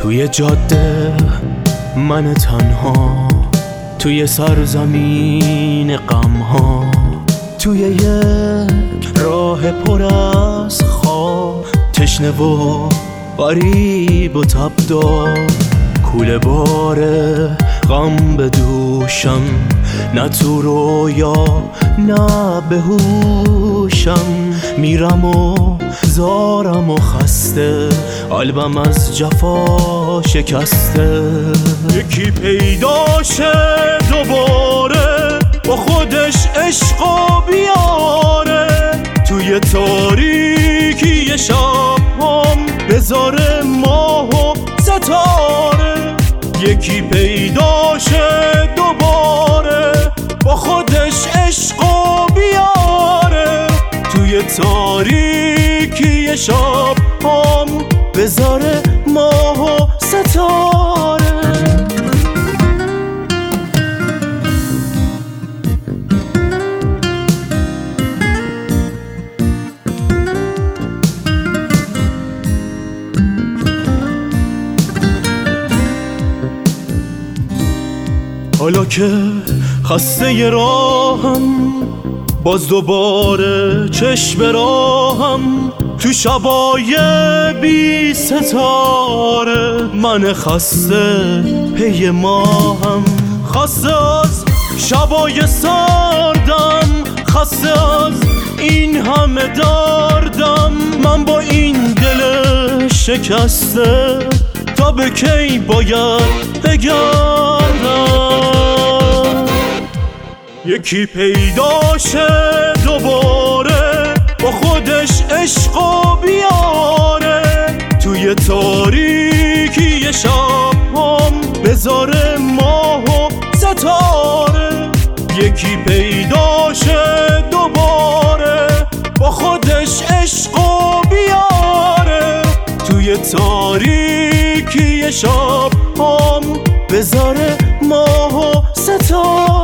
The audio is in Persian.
توی جاده من تنها، توی سرزمین غمها، توی یک راه پر از خواب، تشنه و غریب و تبدار، کوله بار غم به دوشم، نه تو رویا نه به هوشم. میرم و زارم و خسته، قلبم از جفا شکسته. یکی پیداشه دوباره با خودش عشقو بیاره، توی تاریکی شبم بذاره ماه و ستاره. یکی پیداشه دوباره با خودش عشقو بیاره، توی تاریکی شبم بذاره ماه و ستاره. حالا که خسته راهم، باز دوباره چشم راهم، تو شبای بی ستاره. من خسته پی ماهم، خسته از شبای سردم، خسته از این همه دردم. من با این دل شکسته تا به کی باید بگردم؟ یکی پیداشه دوباره با خودش عشقو بیاره، توی تاریکی شبم بذاره ماه و ستاره. یکی پیداشه دوباره با خودش عشقو بیاره، توی تاریکی شبم بذاره ماه و ستاره.